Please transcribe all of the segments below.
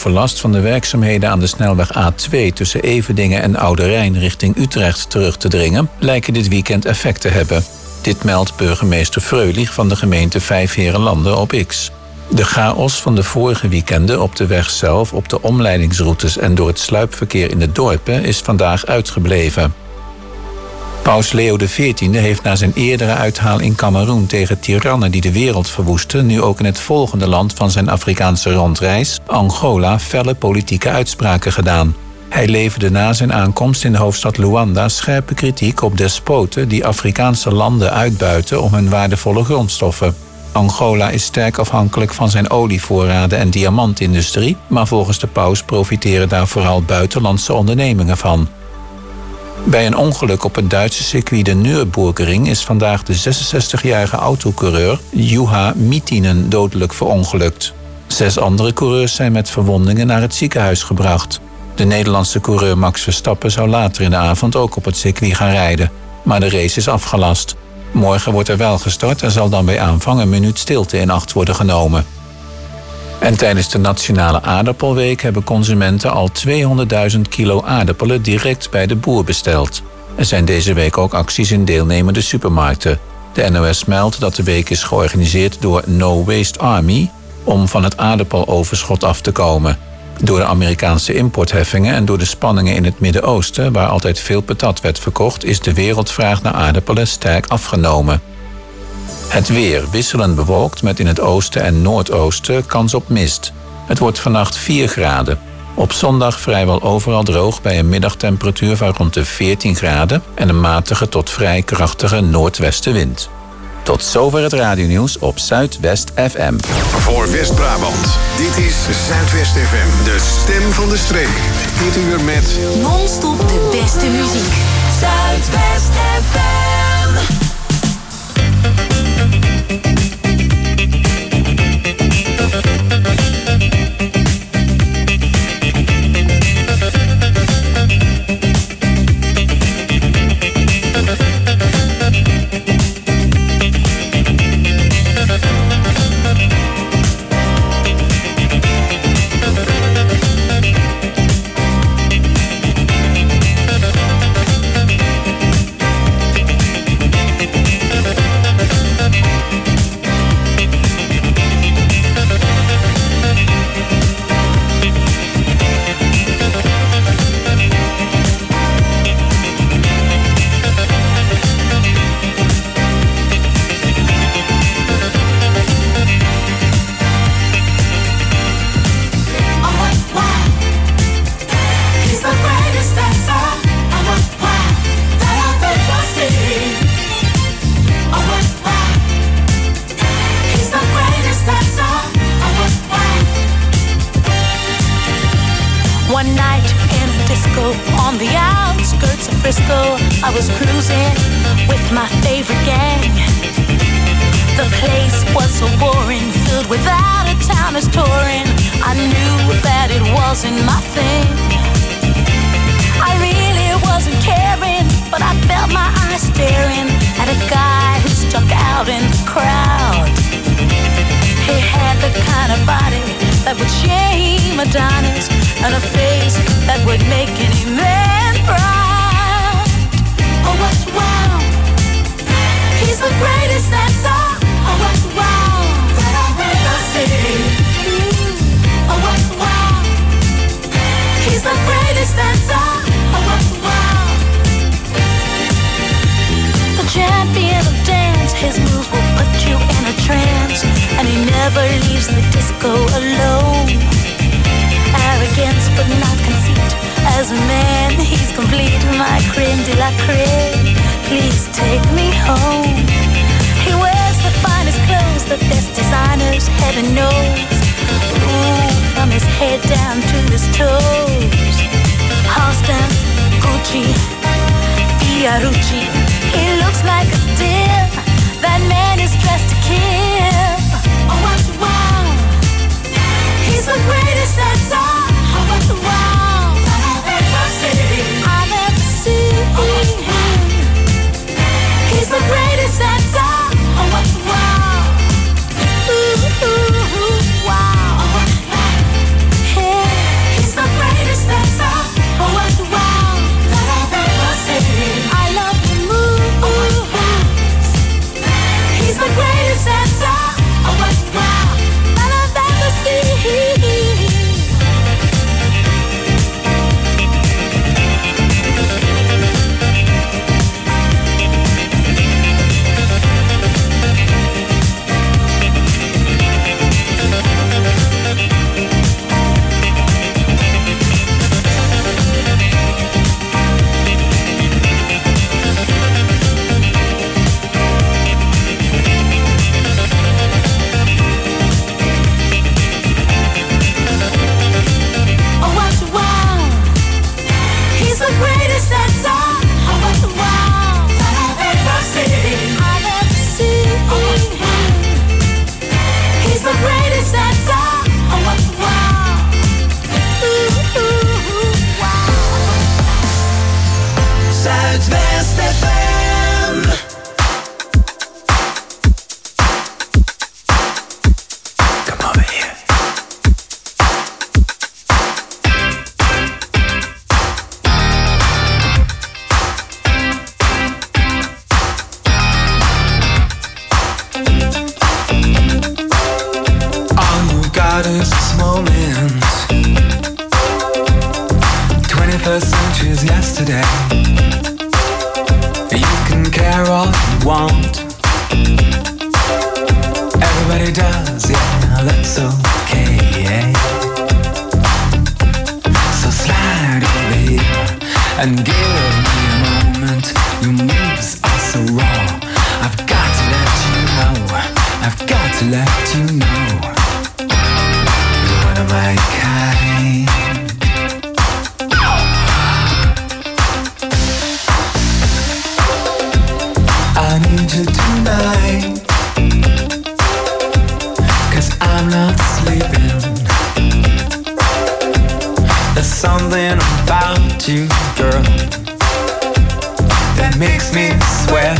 overlast van de werkzaamheden aan de snelweg A2 tussen Everdingen en Oude Rijn richting Utrecht terug te dringen, lijken dit weekend effect te hebben. Dit meldt burgemeester Freulich van de gemeente Vijfheerenlanden op X. De chaos van de vorige weekenden op de weg zelf, op de omleidingsroutes en door het sluipverkeer in de dorpen is vandaag uitgebleven. Paus Leo XIV heeft na zijn eerdere uithaal in Kameroen tegen tirannen die de wereld verwoesten, nu ook in het volgende land van zijn Afrikaanse rondreis, Angola, felle politieke uitspraken gedaan. Hij leverde na zijn aankomst in de hoofdstad Luanda scherpe kritiek op despoten die Afrikaanse landen uitbuiten om hun waardevolle grondstoffen. Angola is sterk afhankelijk van zijn olievoorraden en diamantindustrie, maar volgens de paus profiteren daar vooral buitenlandse ondernemingen van. Bij een ongeluk op het Duitse circuit de Nürburgring is vandaag de 66-jarige autocoureur Juha Mittinen dodelijk verongelukt. 6 andere coureurs zijn met verwondingen naar het ziekenhuis gebracht. De Nederlandse coureur Max Verstappen zou later in de avond ook op het circuit gaan rijden, maar de race is afgelast. Morgen wordt er wel gestart en zal dan bij aanvang een minuut stilte in acht worden genomen. En tijdens de Nationale Aardappelweek hebben consumenten al 200.000 kilo aardappelen direct bij de boer besteld. Er zijn deze week ook acties in deelnemende supermarkten. De NOS meldt dat de week is georganiseerd door No Waste Army om van het aardappeloverschot af te komen. Door de Amerikaanse importheffingen en door de spanningen in het Midden-Oosten, waar altijd veel patat werd verkocht, is de wereldvraag naar aardappelen sterk afgenomen. Het weer wisselend bewolkt met in het oosten en noordoosten kans op mist. Het wordt vannacht 4 graden. Op zondag vrijwel overal droog bij een middagtemperatuur van rond de 14 graden en een matige tot vrij krachtige noordwestenwind. Tot zover het radionieuws op Zuidwest FM. Voor West-Brabant, dit is Zuidwest FM, de stem van de streek. Dit uur met non-stop de beste muziek. Zuidwest FM. yesterday. You can care all you want. Everybody does, yeah, that's okay. So slide over here and give me a moment. Your moves are so raw. I've got to let you know. I've got to let you know. You're one of my kind. I need you tonight, 'cause I'm not sleeping. There's something about you, girl, that makes me sweat.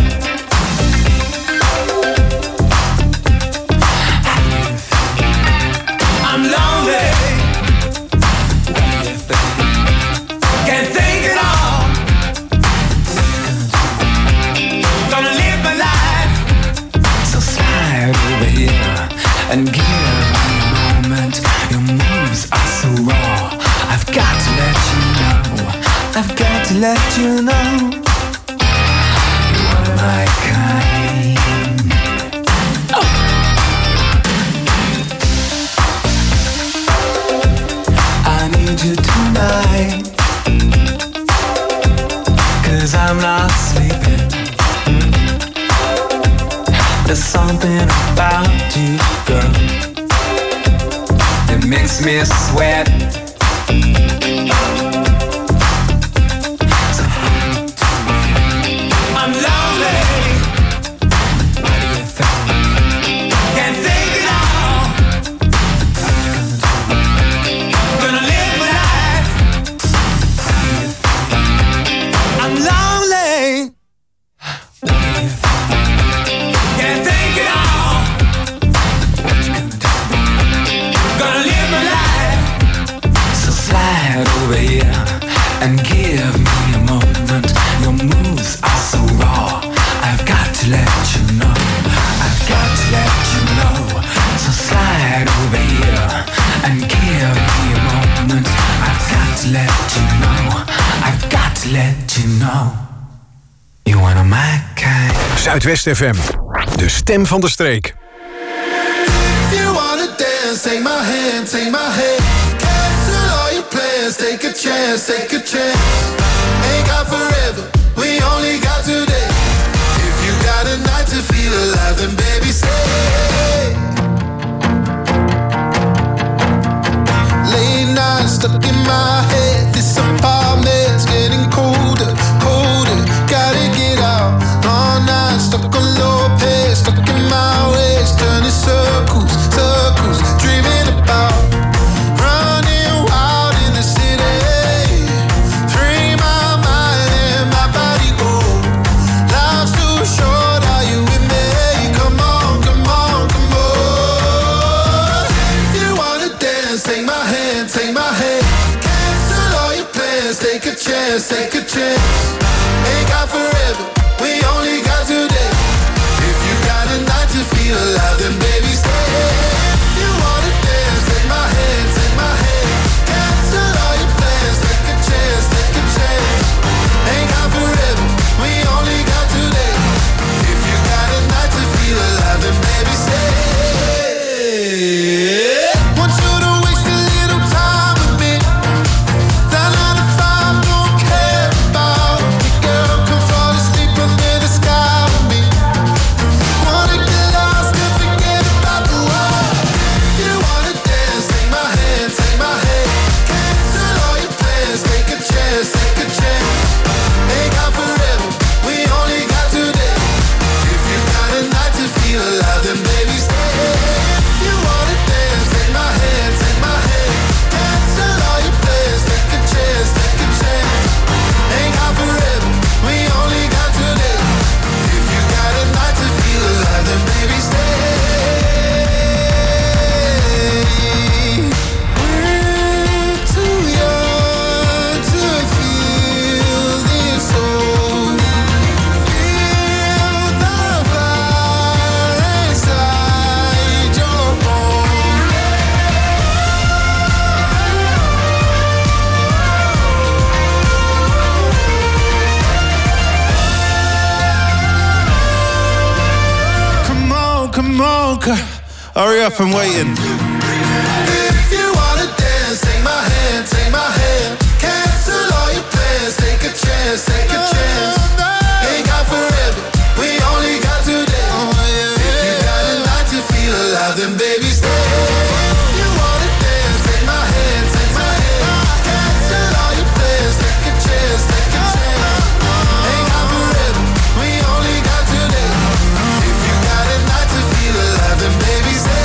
I'm lonely. What do you think? Can't think at all. Gonna live my life. So slide over here and give me a moment. Your moves are so raw. I've got to let you know. I've got to let you know. You're one of my kind. Oh. I need you tonight, 'cause I'm not sleeping. There's something about you, girl, that makes me sweat. I'm lonely. What do you think? Can't think at all. Gonna live my life. I'm lonely. What do you think? Can't think at all. What you gonna do? Gonna live my life. So slide over here and give me a moment. Your moves are so raw. I've got to let you know. I've got to let you know. So slide over here and give me a moment. I've got to let you know. I've got to let you know. You're one of my kind. Zuidwest FM, de stem van de streek. If you wanna dance, take my hand, take my hand. Cancel all your plans, take a chance, take a chance. Ain't got forever, we only got today. If you got a night to feel alive, then baby stay. Late night stuck in my head. This apartment's getting colder, colder. Gotta get out. Long night stuck on low pace, stuck in my ways, turning circles, circles, dreaming about running wild in the city. Free my mind and my body go. Life's too short, are you with me? Come on, come on, come on. If you wanna dance, take my hand, take my hand. Cancel all your plans, take a chance, take a chance. Ain't got forever, we only got today. If you got a night to feel alive, then baby stay. If you wanna dance, take my hand, take my hand. Cancel all your plans, take a chance, take a chance. Ain't got forever, we only got today. If you got a night to feel alive, then baby stay. Want you to waste a little time with me. That 9 to 5 don't care about me, girl. Come fall asleep under the sky with me. Wanna get lost and forget girl, hurry up, I'm waiting. If you wanna dance, take my hand, take my hand. Cancel all your plans, take a chance, take a chance. Ain't got forever, we only got today. If you got a night to feel alive, then baby stay. If you wanna dance, take my hand, take my hand. Cancel all your plans, take a chance, take a chance. Ain't got forever, we only got today. If you got a night to feel alive, then baby stay.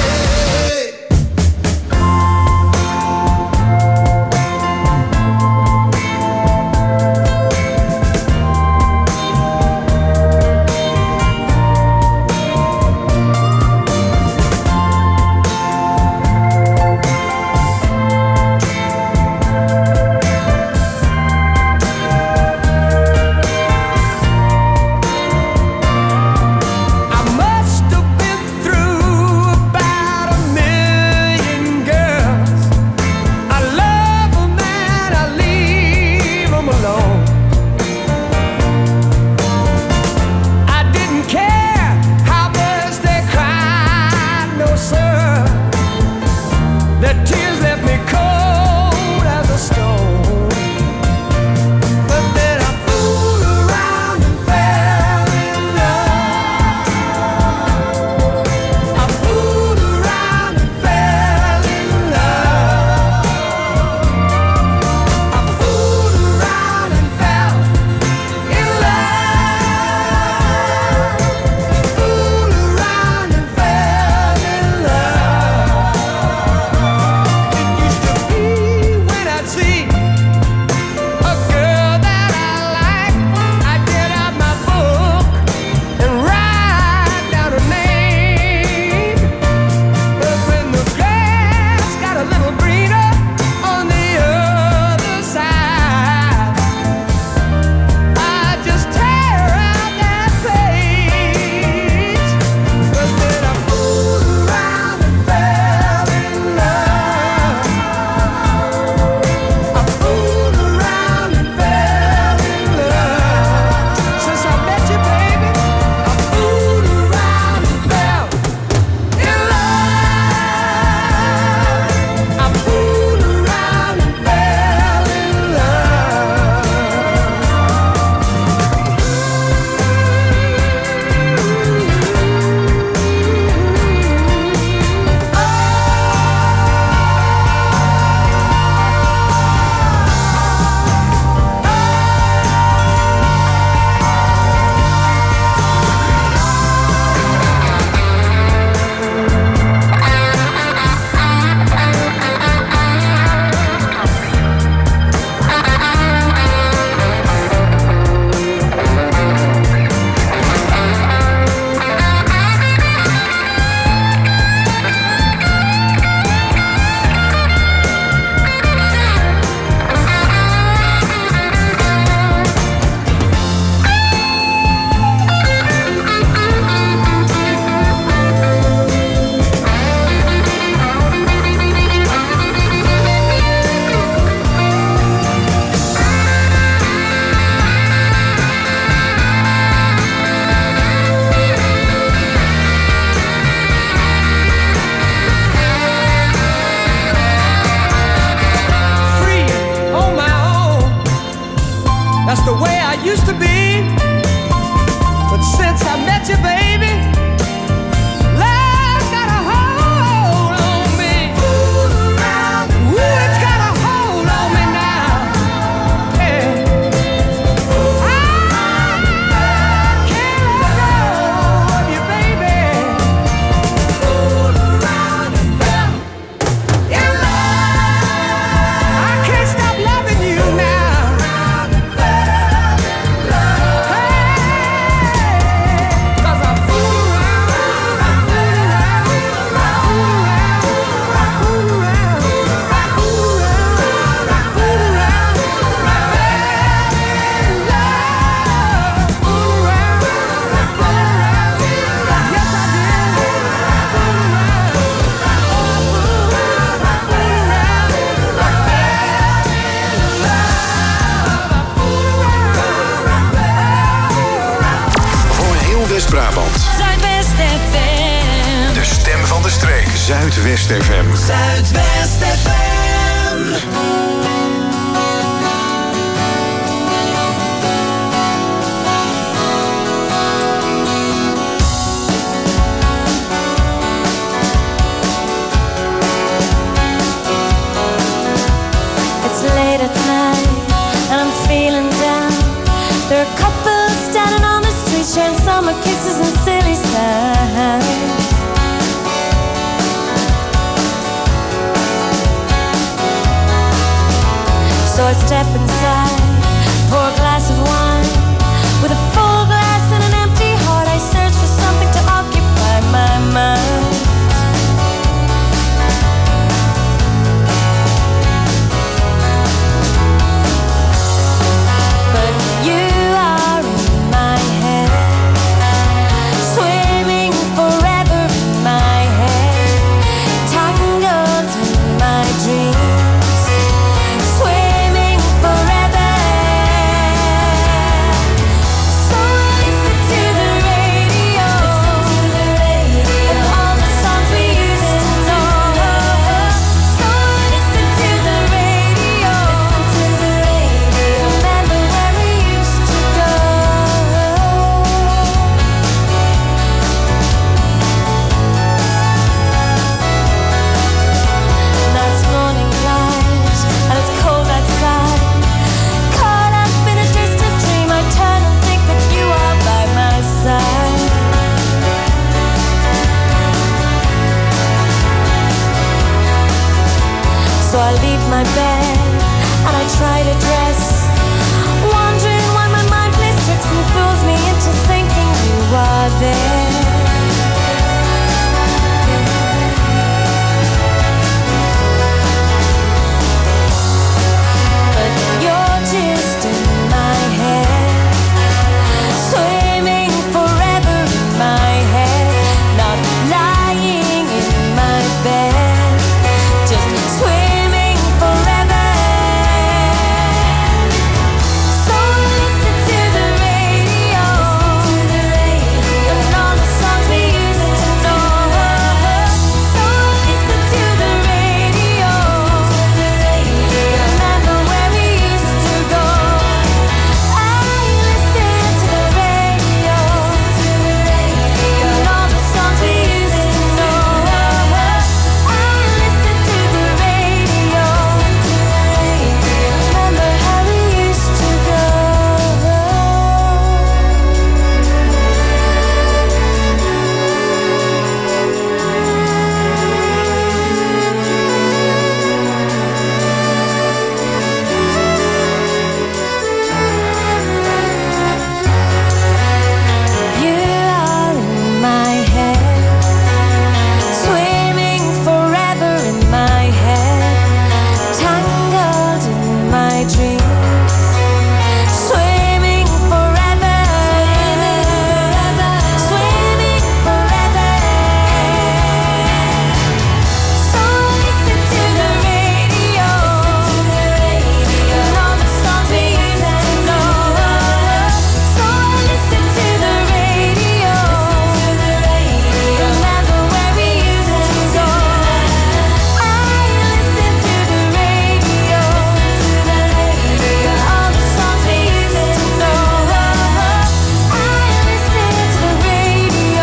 West-Brabant. Zuidwest FM. De stem Zuidwest FM. Zuidwest FM. It's late at night and I'm feeling down. There are couples standing on the street sharing summer kisses and silly sounds. So I step inside, pour a glass of wine. With a full glass and an empty heart, I search for something to occupy my mind. But you are in my head, swimming forever in my head, tangled in my dreams, swimming forever. So listen to the radio, and all the songs we used to know. So listen to the radio, remember where we used to go. Now it's morning light, and it's cold outside. Caught up in a distant dream, I turn and think that you are by my side. So I leave my bed and I try to dress, wondering why my mind plays tricks and fools me into thinking you are there. But you're just in my head, swimming forever in my head, not lying in my bed, just swimming forever. So listen to the radio, and all the songs we used to know. So listen to the radio, remember where we used to go. I listen to the radio, and all the songs we used to know. I listen to the radio, remember how we used to go. You are in my head, swimming forever in my head, tangled in my dreams, swimming forever, swimming forever. So listen to the radio, and all the songs we used to know. So listen to the radio, remember where we used to go. I listen to the radio, all the songs we used to know. I listen to the radio.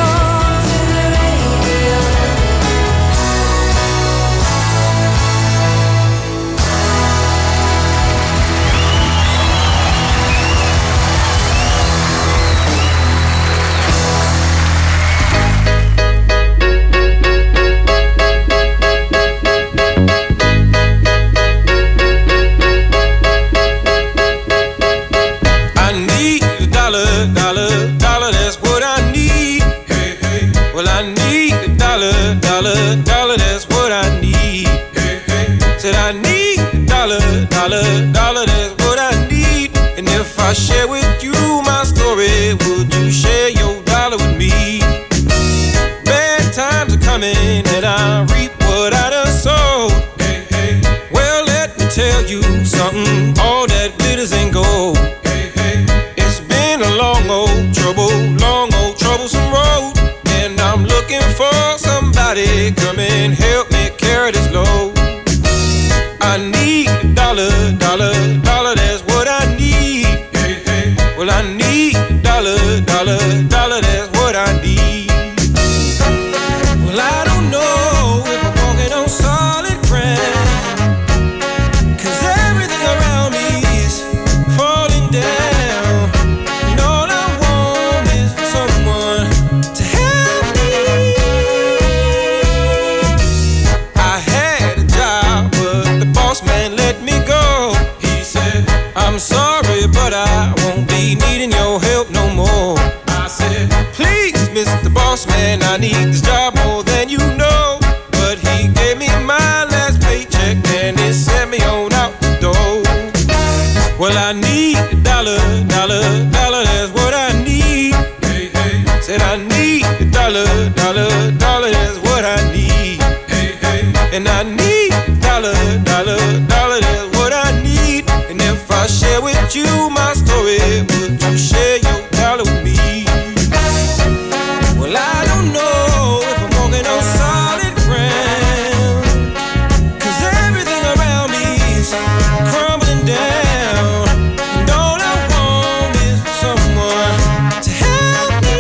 I need a dollar, dollar, dollar, that's what I need. Hey, hey. Well, I need a dollar, dollar, dollar, that's what I need. Hey, hey. Said I need a dollar, dollar, dollar, that's what I need. And if I share with you my story, would you share your dollar with me? Bad times are coming and I reap what I done sowed. Hey, hey. Well, let me tell you something, all that glitters ain't gold. Hey, hey. It's been a long old troublesome road, and I'm looking for somebody come and help me carry this load. I need a dollar, dollar, dollar, that's what I need. Hey, hey. Well, I need a dollar, dollar, dollar, that's what I need. Well, I don't know if I'm walking on solid ground, 'cause everything around me is falling down. And all I want is for someone to help me. I had a job, but the boss man let me go. He said, I'm sorry, but I won't be needing your help no more. I said, please, Mr. Boss Man, I need this job more than you know. But he gave me my last paycheck and he sent me on out the door. Well, I need a dollar, dollar, dollar, that's what I need. Hey, hey. Said I need a dollar, dollar, dollar, that's what I need. Hey, hey. And I need a dollar, dollar, dollar, that's what I need. And if I share with you my story, would you share your dollar with me? Well, I don't know if I'm walking on solid ground, 'cause everything around me is crumbling down. And all I want is for someone to help me.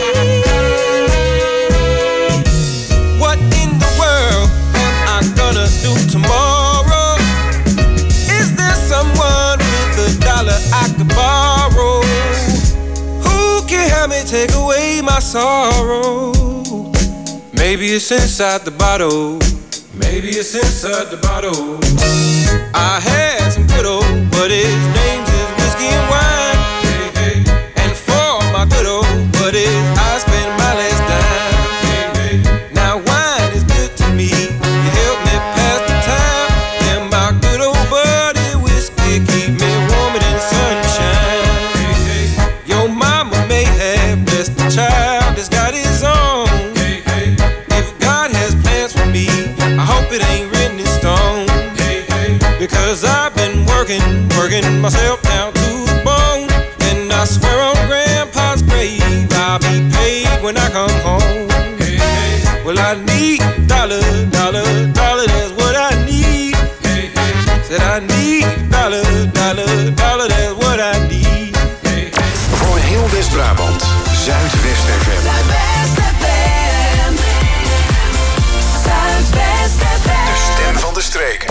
What in the world am I gonna do tomorrow? Is there someone with a dollar I could borrow? Who can help me take away my sorrow? Maybe it's inside the bottle. Maybe it's inside the bottle. I had some good old, but his name's is whiskey and wine. Hey, hey. And for my good old buddies, I spent my last dime. Hey, hey. Now wine is good to me. You help me pass the time. And my good old buddy whiskey keep me warm in the sunshine. Hey, hey. Your mama may have blessed the child that's got his own. Hey, hey. If God has plans for me, I hope it ain't written in stone. Hey, hey. Because I've been working myself down to the bone. And I swear on Grandpa's grave, I'll be paid when I come home. Hey, hey. Well, I need dollar, dollar, dollar, that's what I need. Hey, hey. Said I need dollar, dollar, dollar, that's what I need. Hey, hey. Voor heel West-Brabant, Zuidwest FM. Zuidwest FM. Zuidwest FM. De stem van de streek.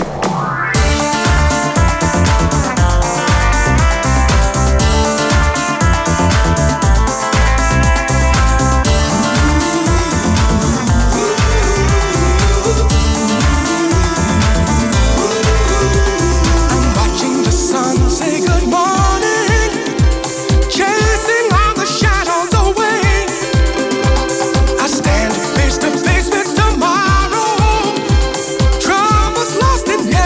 Watching the sun say good morning, chasing all the shadows away. I stand face to face with tomorrow. Troubles lost in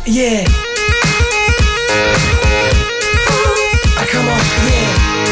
Yeah. Come on, yeah.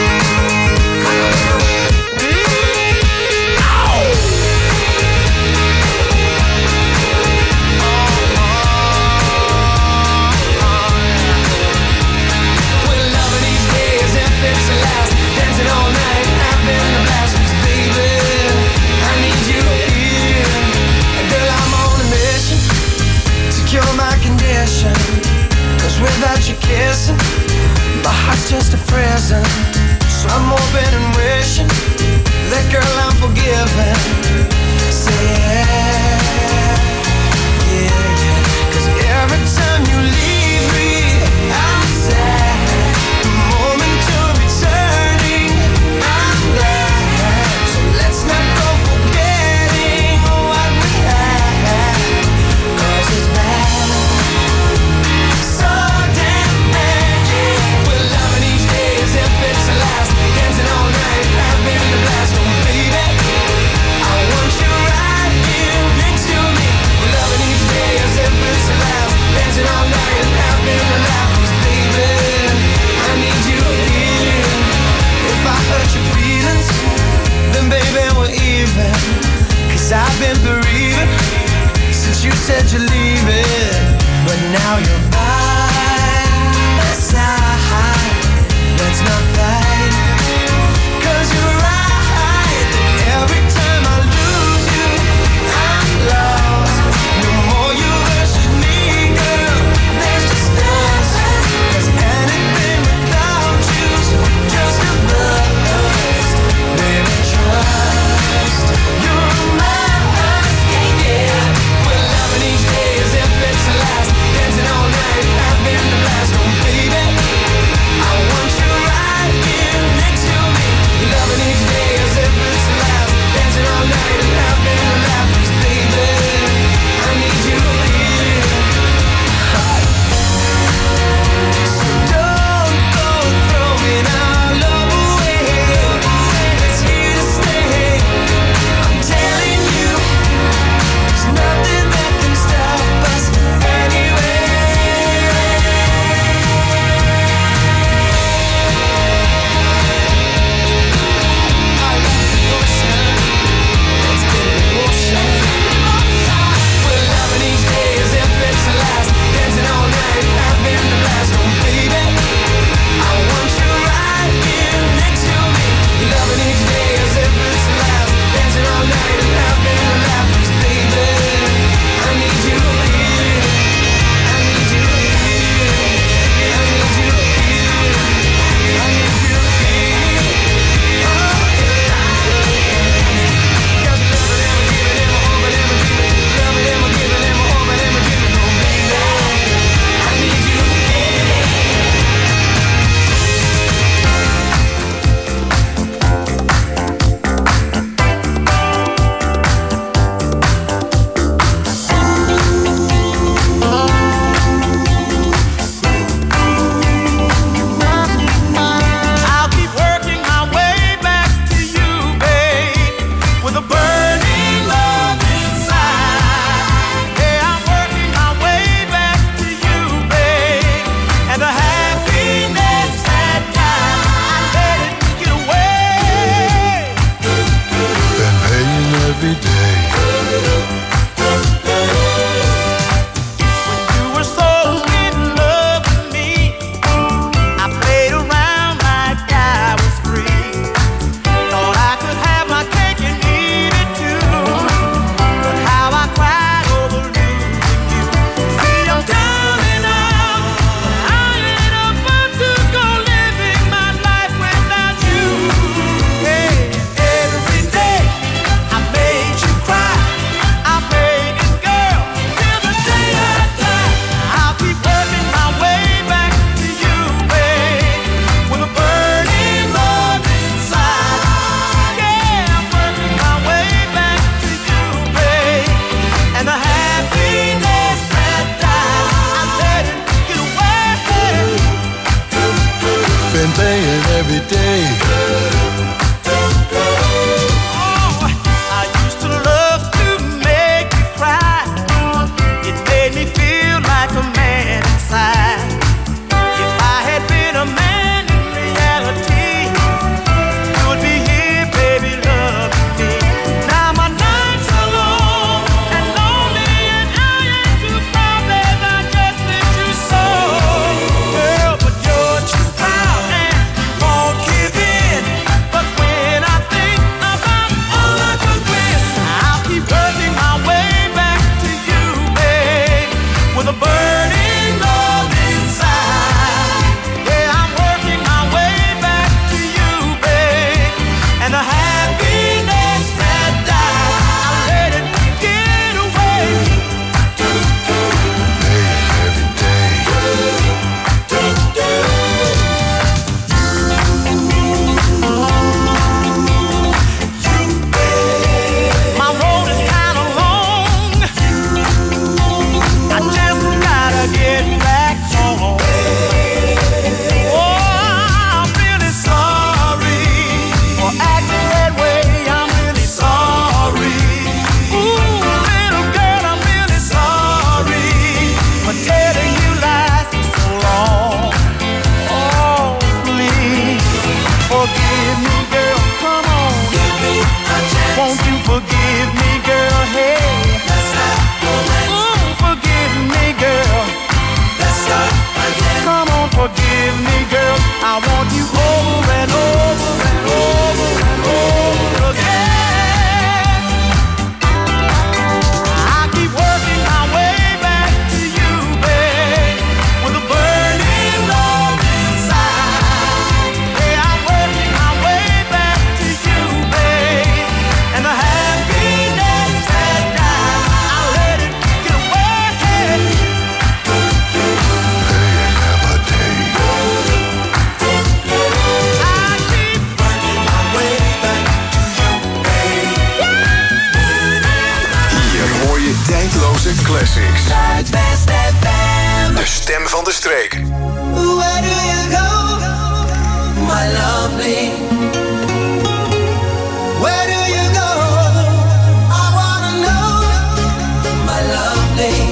We're loving each day as if it's the last. Dancing all night, having a blast. 'Cause baby, I need you here. Girl, I'm on a mission to cure my condition. 'Cause without you kissing, my heart's just a prison. So I'm hoping and wishing that, girl, I'm forgiven. Say yeah, yeah, yeah. 'Cause every time you leave me, I'm sad. The moment you're returning, I'm glad. So let's not go forgetting what we had. 'Cause it's bad, so damn bad, yeah. We're loving each day as if it's the last. Dancing all night, having a blast. Oh baby, I want you right here next to me. We're loving each day as if it's the last. Dancing all night and having a laugh. 'Cause baby, I need you here. If I hurt your feelings, then baby we're even. 'Cause I've been bereaving since you said you're leaving. But now you're by my side. Let's not fight. 'Cause you're right that every time I lose you, I'm lost. No more you versus me, girl. There's just us. 'Cause anything without you's just a bust. Baby, trust. You're mine, yeah. We're loving each day as if it's the last. Dancing all night, having a blast. Oh baby, I want you right here next to me. Loving each day as if it's the last. Dancing all night and having a laugh. 'Cause baby, I need you here. So don't go throwing our love away. It's here to stay. I'm telling you, there's nothing that can stop us anyway. I love the ocean. Let's get it in motion. We're loving each day as if it's the last. Dancing all night, having a blast. Oh baby, I want you right here next to me. Loving each day as if it's the last. Dancing all night and having a laugh. 'Cause baby, I need you here. I need you here. I need you here. I need you here. Oh yeah. 'Cause loving and giving and hoping and dreaming. Loving and giving and hoping and dreaming. Oh baby, I need you here. I'll keep working my way back to you, babe, with a burning love inside. Yeah, I'm working my way back to you, babe, and the happiness that I let it get away. Been paying every day. When you were so in love with me, I played around like I was free. Thought I could have my cake and eat it too. But how I cried over losing you. See, I'm down and out. I ain't about to go living my life without you. Hey, every day I made you Zomerse classics. Zuidwest FM. De stem van de streek. Where do you go, my lovely? Where do you go? I wanna know, my lovely.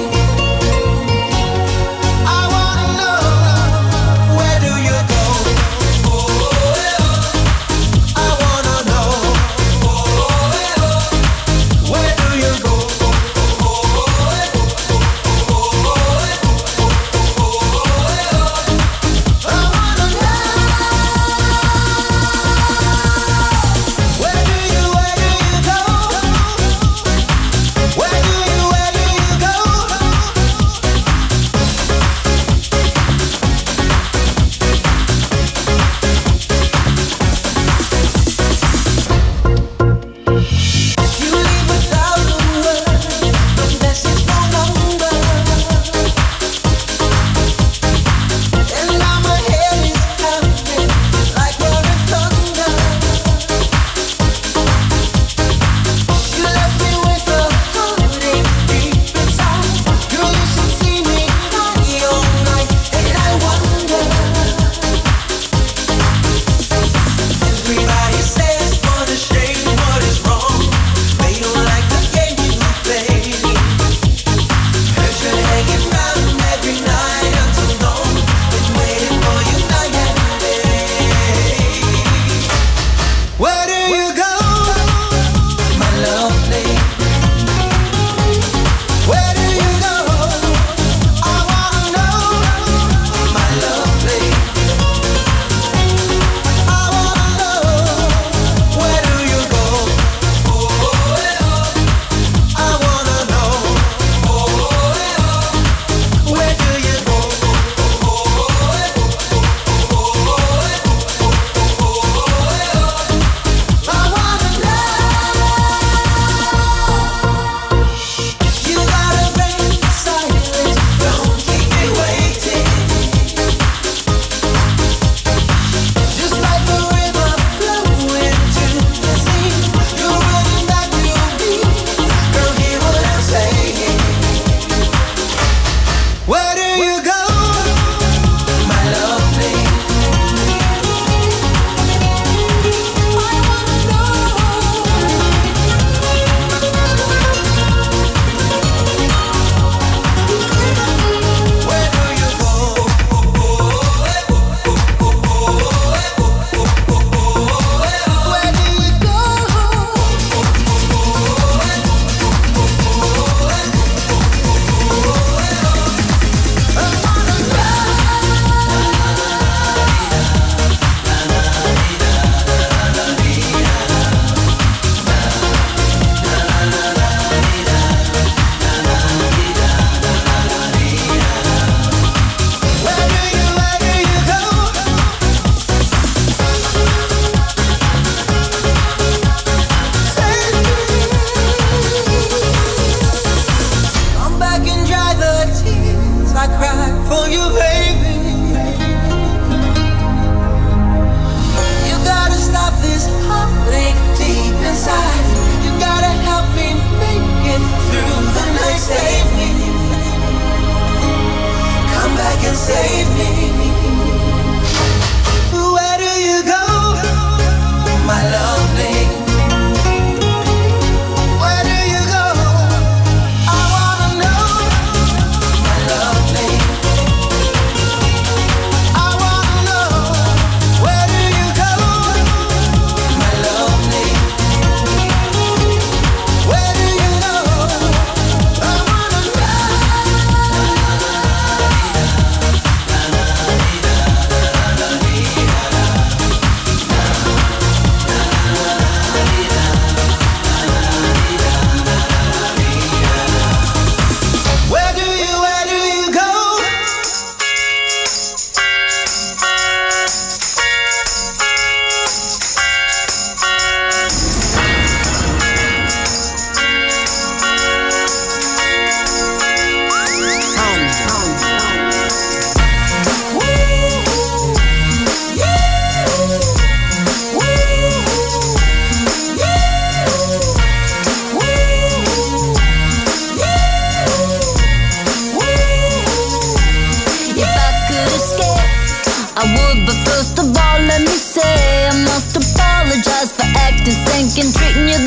I wanna know, where do you go? I wanna know, where do you go? I wanna know.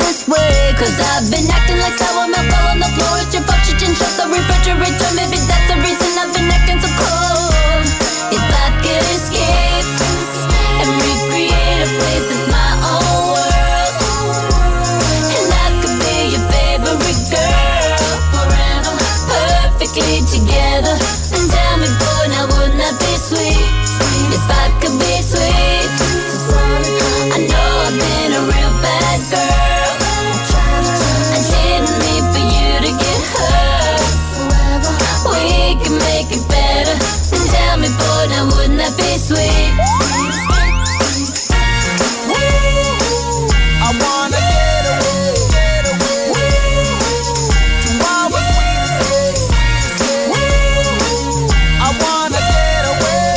this way. Cause I've been acting like sour milk all on the floor. It's your fault you didn't shut the refrigerator. Maybe that's the reason I've been acting so cold. If I could escape and recreate a place that's my own world, and I could be your favorite girl forever, perfectly together. And tell me, boy, now wouldn't that be sweet? If I could be sweet. I know I've been a real bad girl. I didn't mean for you to get hurt. We can make it better. And tell me, boy, now wouldn't that be sweet? I wanna get away to our sweetest days. I wanna get away.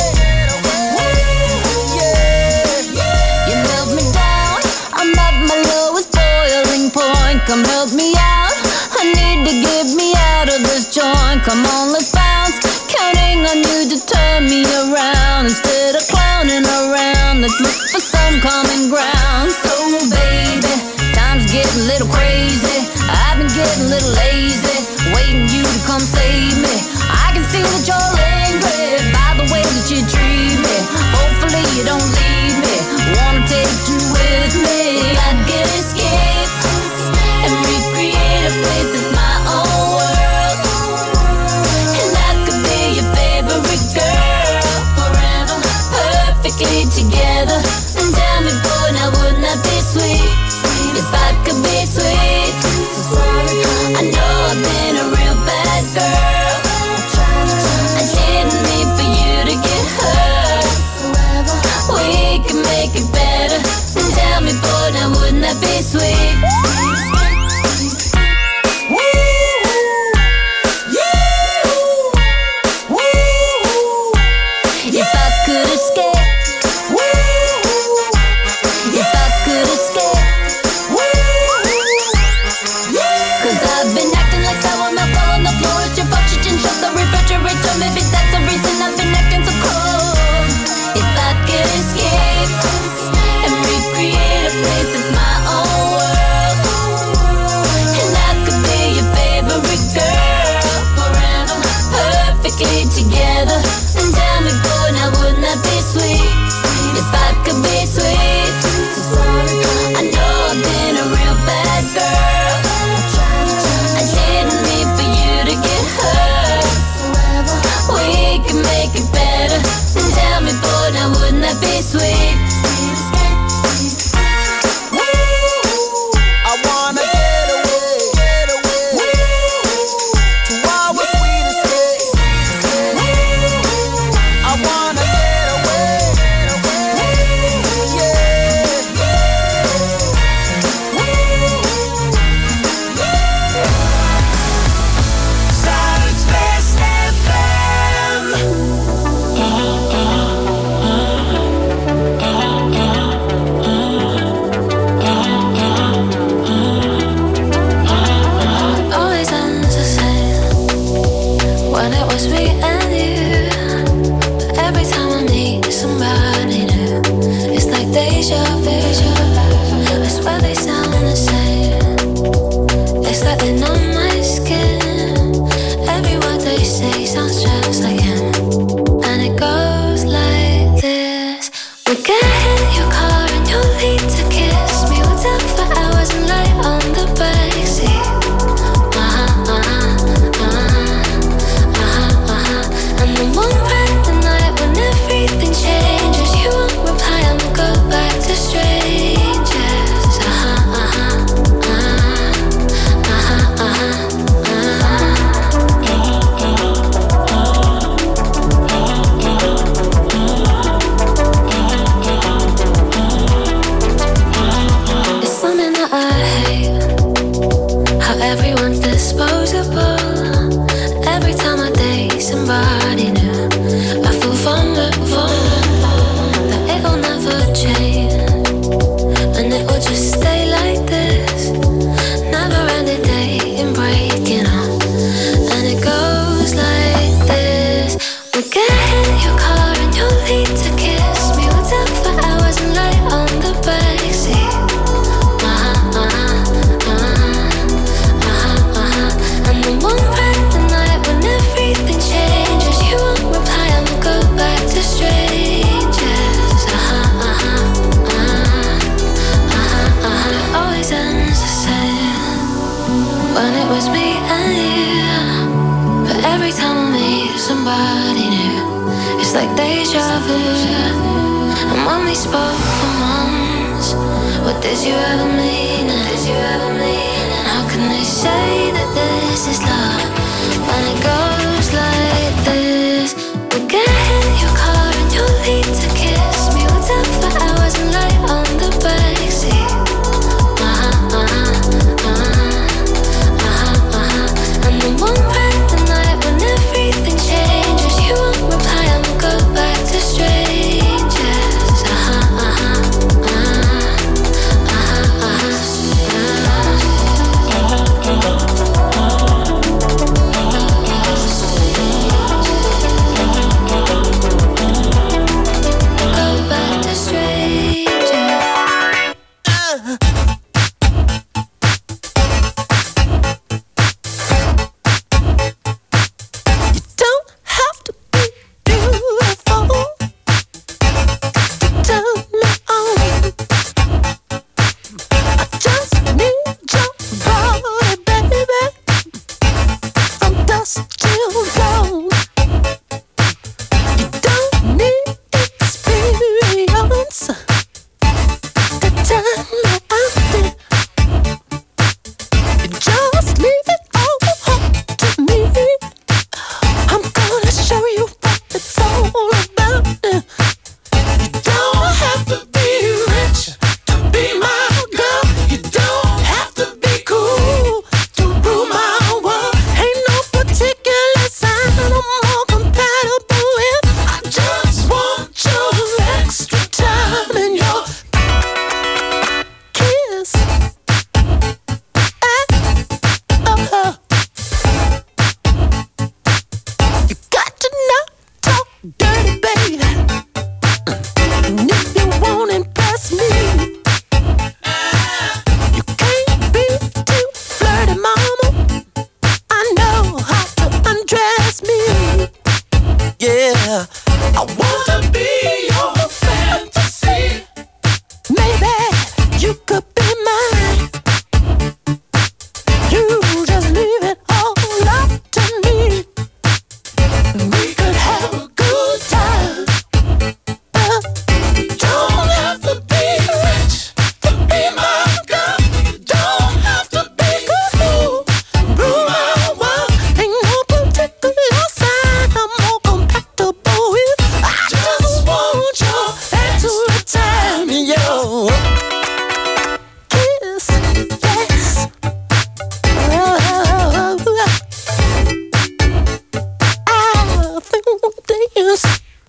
You held me down, I'm at my lowest boiling point. Come help me out, I need to get me out of this joint. Come on, let's bounce, counting on you to turn me around. Instead of clowning around, let's look for some common ground. So baby, time's getting a little crazy. I've been getting a little lazy, waiting you to come save me. I can see that you're angry by the way that you treat me. Hopefully you don't leave me, wanna take you with me. I could escape and recreate a place that's my own world, and I could be your favorite girl forever, perfectly together. And tell me, boy, now wouldn't that be sweet? If I could be sweet. I know I've been a real bad girl. I didn't mean for you to get hurt. We can make it better. And tell me, boy, now wouldn't that somebody new. It's like deja vu. And when we spoke for months, what did you ever mean? And how can they say that this is love when it goes like this? We'll get in your car and you'll lead to kiss me. We'll talk for hours and lie on the backseat. And then one bright the night when everything changes, you won't reply and we'll go back to strangers. Go back to strangers. Don't have to be beautiful to turn me on. I just need your body, baby, from dusk till dawn. You don't need experience to turn me on. You just leave it all up to me. I'm gonna show you what it's all about. You don't have to be rich to be my girl. You don't have to be cool to rule my world. Ain't no particular sign I'm more compatible with. I just want your extra time and your kiss. You got to not talk dirty, baby. And if you won't impress me, you can't be too flirty, mama. I know how to undress me. Yeah, I wanna be your fantasy. Maybe you could be mine. You just leave it all up to me. We could have a good time. Don't have to be rich to be my girl. You don't have to be cool, rule my world. Ain't no particular sign I'm more compatible with. I just want your extra time and your kiss, yes. I think dance.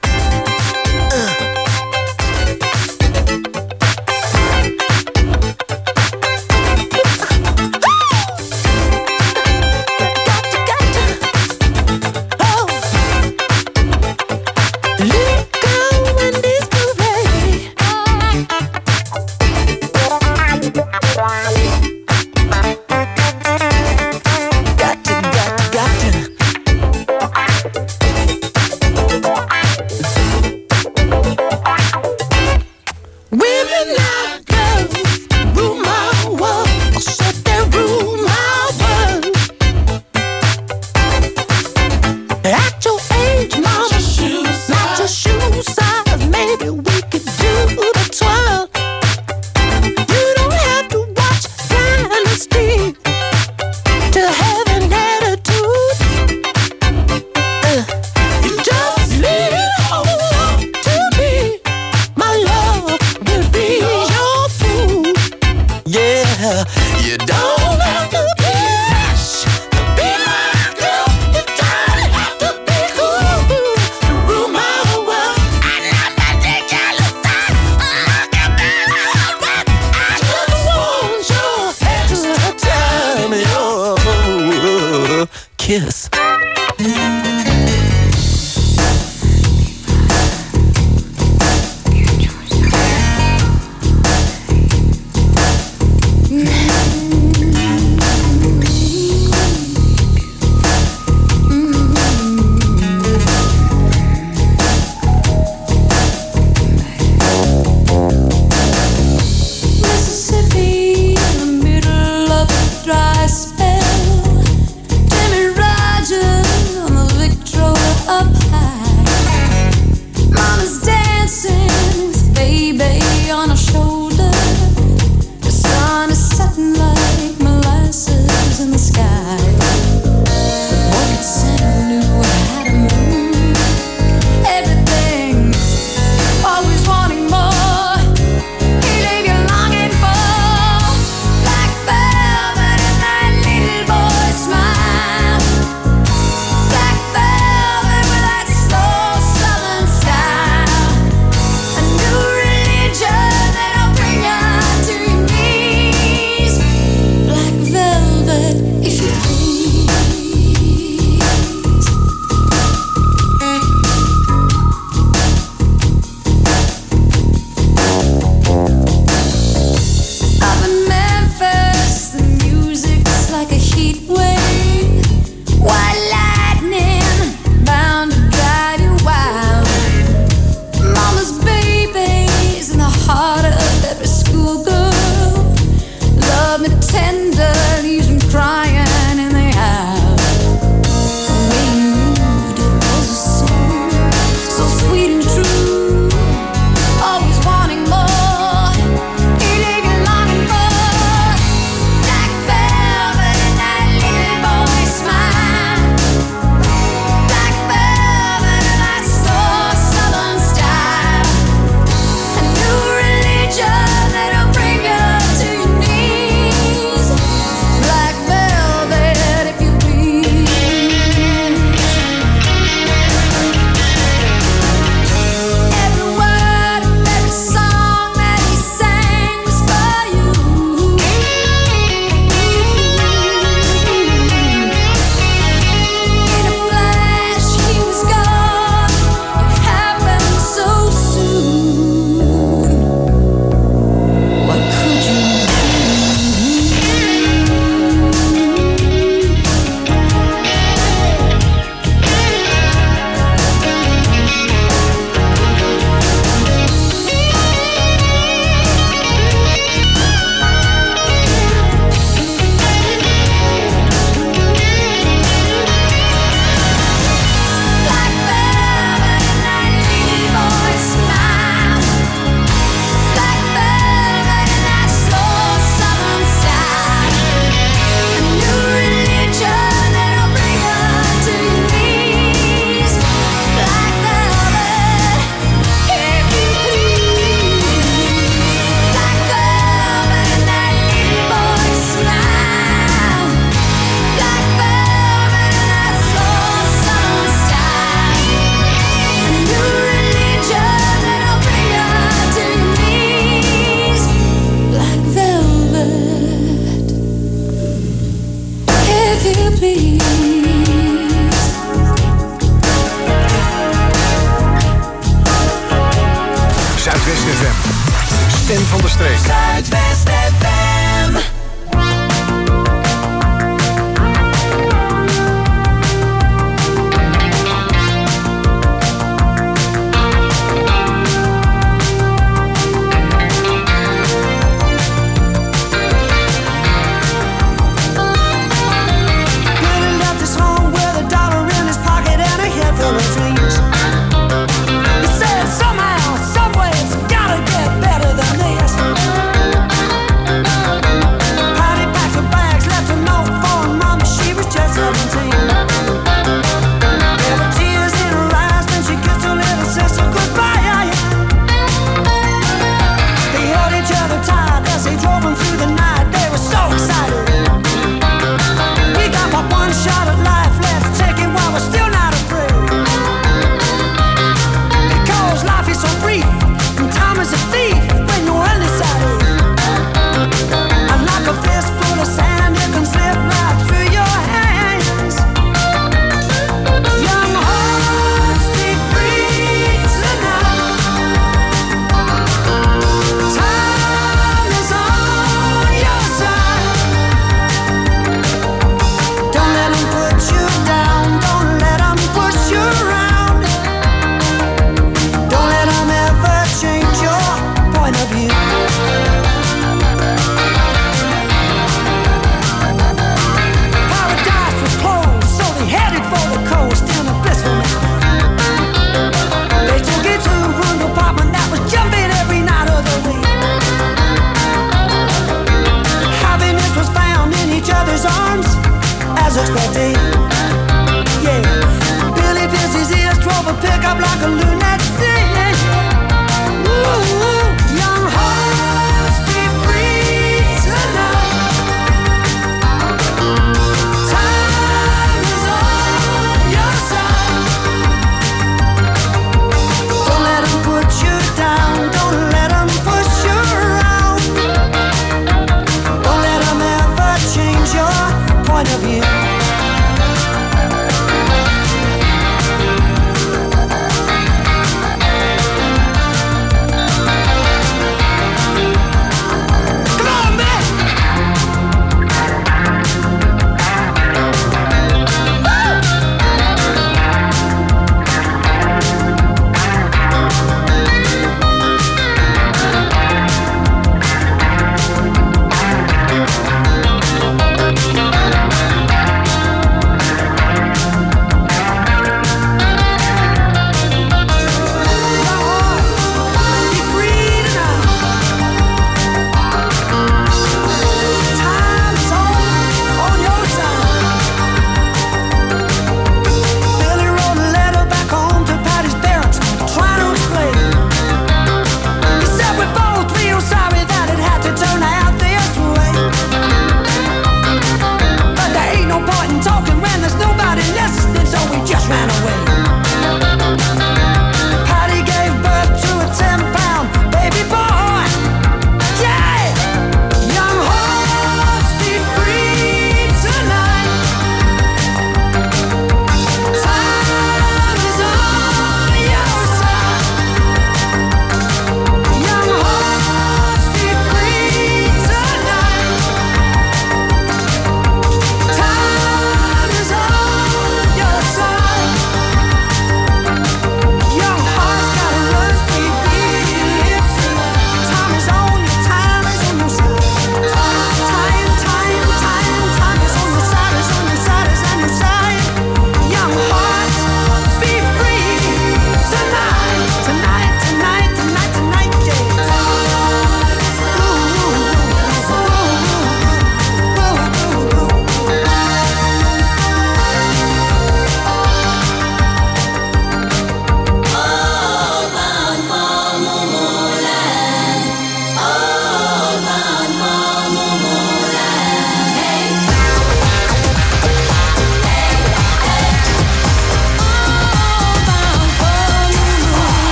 Women like girls rule my world. I said they rule my world. At your age, mama, not your shoe size. Maybe we could do the twirl. You don't have to watch Dynasty to have an attitude. You just leave it all up to me. My love will be your food. Yeah, you don't have to be rich to be my girl. You don't have to be cool to rule my world. I'm not particular sign. I just want your extra time and your kiss. Mississippi, in the middle of a dry spell. Jimmy Rogers on the here, please. Zuidwest FM. Stem van de streek. Zuidwest FM. Billy left his home with a dollar in his pocket and a head full of dreams. He said somehow, someway, it's gotta get better than this. Patty packed her bags, left a note for her mom. She was just 17. There were tears in her eyes when she kissed her little sister goodbye. They held each other tight as they drove them through the night. They were so excited. We got but one shot at life. Let's take it while we're still not afraid. Because life is so brief and time is a thief when you're undecided. And like a fistful of sand, it can slip right through your hands. Young hearts, be free tonight. Time is on your side. Don't let them put you down. Don't let them push you around. Don't let them ever change your point of view. Paradise was closed, so they headed for the coast in a blissful manner. They took it to a room apartment that was jumping every night of the week. Happiness was found in each other's arms, as expected. Yeah, Billy pierced his ears, drove a pickup like a lunatic. Ooh, young hearts, be free tonight. Time is on your side. Don't let them put you down. Don't let them push you around. Don't let them ever change your point of view.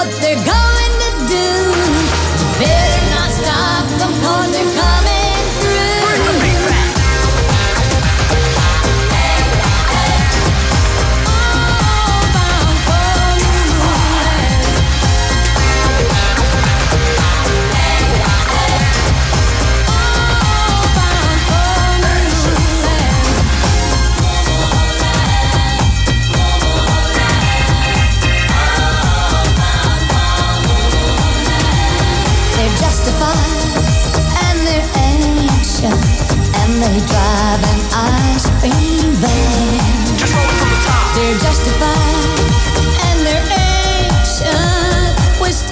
what they're going to do. You better not stop them 'cause they're coming through. Bound for Moonland. Bound for Moonland. They're justified and they're ancient, and they drive an ice cream van. They're justified